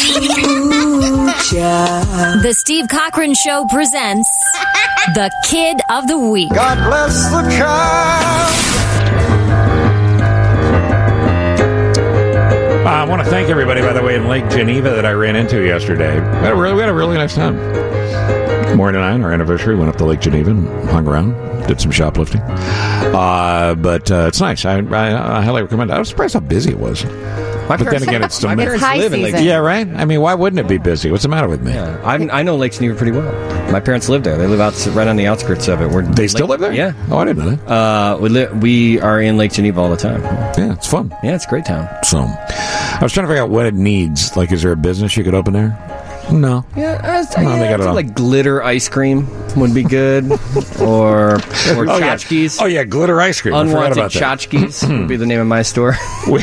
The Steve Cochran Show presents the Kid of the Week. God bless the child. I want to thank everybody, by the way, in Lake Geneva that I ran into yesterday. We had a really nice time. Maureen and I, on our anniversary, went up to Lake Geneva and hung around, did some shoplifting. But it's nice. I highly recommend it. I was surprised how busy it was. But then again, it's my parents live in Lake Geneva. Yeah, right? I mean, why wouldn't it be busy? What's the matter with me? Yeah, I know Lake Geneva pretty well. My parents live there. They live right on the outskirts of it. They still live there? Yeah. Oh, I didn't know that. We are in Lake Geneva all the time. Yeah, it's fun. Yeah, it's a great town. So, I was trying to figure out what it needs. Like, is there a business you could open there? No. Yeah, they got it all. Like glitter ice cream would be good, or tchotchkes. Oh yeah, glitter ice cream. Unwanted tchotchkes would be the name of my store.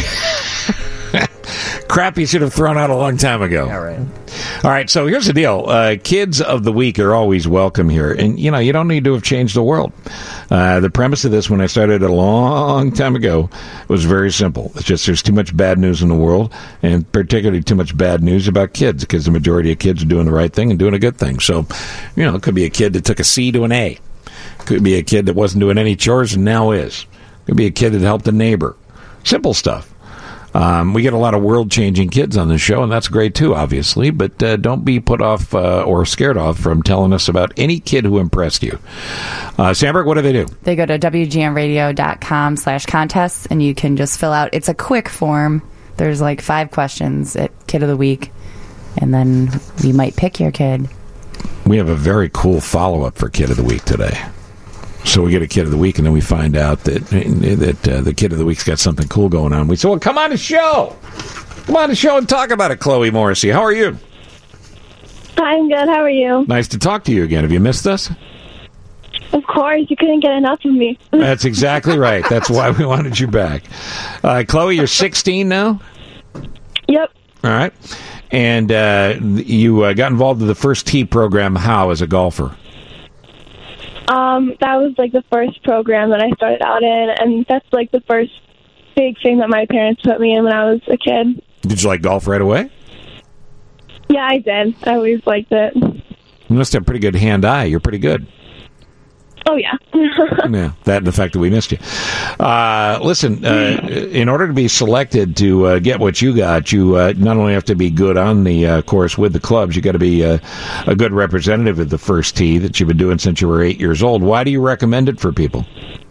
Crap you should have thrown out a long time ago. All right, so here's the deal. Kids of the Week are always welcome here. And, you don't need to have changed the world. The premise of this, when I started a long time ago, was very simple. It's just there's too much bad news in the world, and particularly too much bad news about kids, because the majority of kids are doing the right thing and doing a good thing. So, it could be a kid that took a C to an A. Could be a kid that wasn't doing any chores and now is. Could be a kid that helped a neighbor. Simple stuff. We get a lot of world-changing kids on this show, and that's great too, obviously, but don't be put off or scared off from telling us about any kid who impressed you. Sandberg, what do they do? They go to WGNradio.com/contests, and you can just fill out, it's a quick form. There's like 5 questions at Kid of the Week, and then we might pick your kid. We have a very cool follow-up for Kid of the Week today. So we get a Kid of the Week, and then we find out that the Kid of the Week's got something cool going on. We say, well, come on the show. Come on the show and talk about it, Chloe Morrissey. How are you? I'm good. How are you? Nice to talk to you again. Have you missed us? Of course. You couldn't get enough of me. That's exactly right. That's why we wanted you back. Chloe, you're 16 now? Yep. All right. And you got involved in the First Tee program how as a golfer? That was like the first program that I started out in, and that's like the first big thing that my parents put me in when I was a kid. Did you like golf right away? Yeah, I did. I always liked it. You must have pretty good hand-eye. You're pretty good. Oh, yeah. Yeah, that and the fact that we missed you. Listen, in order to be selected to get what you got, you not only have to be good on the course with the clubs, you got to be a good representative of the First Tee that you've been doing since you were 8 years old. Why do you recommend it for people?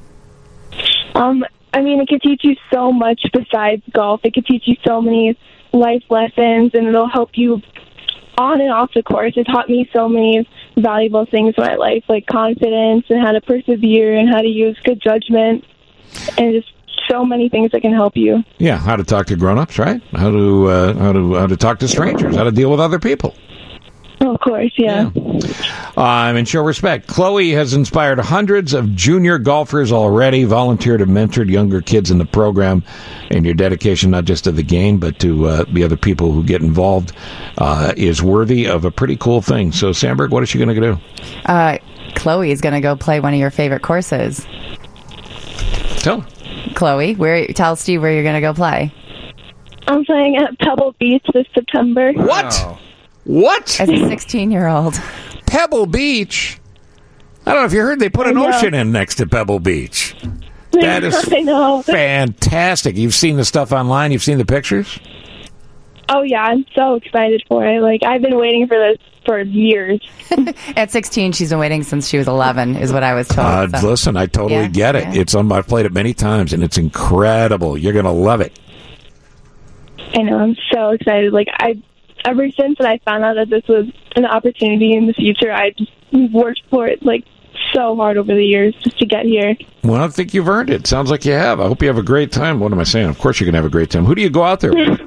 I mean, it could teach you so much besides golf. It could teach you so many life lessons, and it'll help you on and off the course. It taught me so many valuable things in my life, like confidence and how to persevere and how to use good judgment, and just so many things that can help you. Yeah, how to talk to grown-ups, right? How to talk to strangers, how to deal with other people. Of course, yeah. And show respect. Chloe has inspired hundreds of junior golfers already, volunteered and mentored younger kids in the program, and your dedication not just to the game, but to the other people who get involved is worthy of a pretty cool thing. So, Sandberg, what is she going to do? Chloe is going to go play one of your favorite courses. Tell her. Chloe, tell Steve where you're going to go play. I'm playing at Pebble Beach this September. What? Wow. What? As a 16-year-old. Pebble Beach? I don't know if you heard they put an ocean in next to Pebble Beach. That is I know. Fantastic. You've seen the stuff online? You've seen the pictures? Oh, yeah. I'm so excited for it. Like, I've been waiting for this for years. At 16, she's been waiting since she was 11, is what I was told. So. Listen, I totally get it. Yeah. I've played it many times, and it's incredible. You're going to love it. I know. I'm so excited. Like, ever since I found out that this was an opportunity in the future, I just worked for it, like, so hard over the years just to get here. Well, I think you've earned it. Sounds like you have. I hope you have a great time. What am I saying? Of course you're going to have a great time. Who do you go out there with?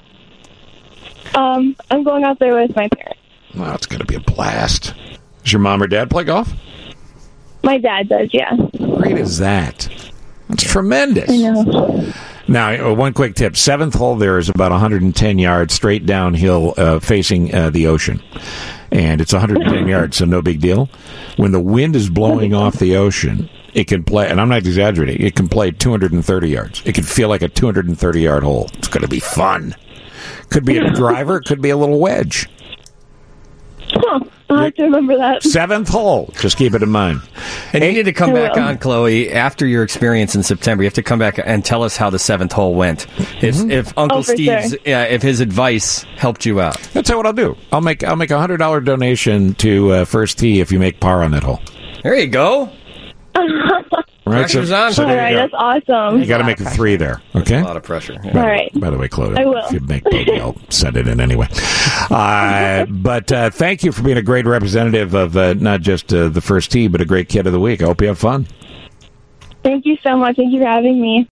I'm going out there with my parents. Well, it's going to be a blast. Does your mom or dad play golf? My dad does, yeah. How great is that? That's tremendous. I know. Now, one quick tip. 7th hole there is about 110 yards straight downhill facing the ocean. And it's 110 yards, so no big deal. When the wind is blowing off the ocean, it can play, and I'm not exaggerating, it can play 230 yards. It can feel like a 230-yard hole. It's going to be fun. Could be a driver. Could be a little wedge. Huh. I'll have to remember that. 7th hole. Just keep it in mind. And you need to come I back will. on, Chloe, after your experience in September. You have to come back and tell us how the 7th hole went. If Uncle for Steve's, sure. if his advice helped you out. That's what I'll do. I'll make a $100 donation to First Tee if you make par on that hole. There you go. Right, Pressure's on. so All there right, you go. that's awesome. You got to make a 3 there, okay? A lot of pressure. Yeah. All right. By the way, Chloe, I will. if you make bogey, I'll send it in anyway. But thank you for being a great representative of not just the First Tee, but a great kid of the week. I hope you have fun. Thank you so much. Thank you for having me.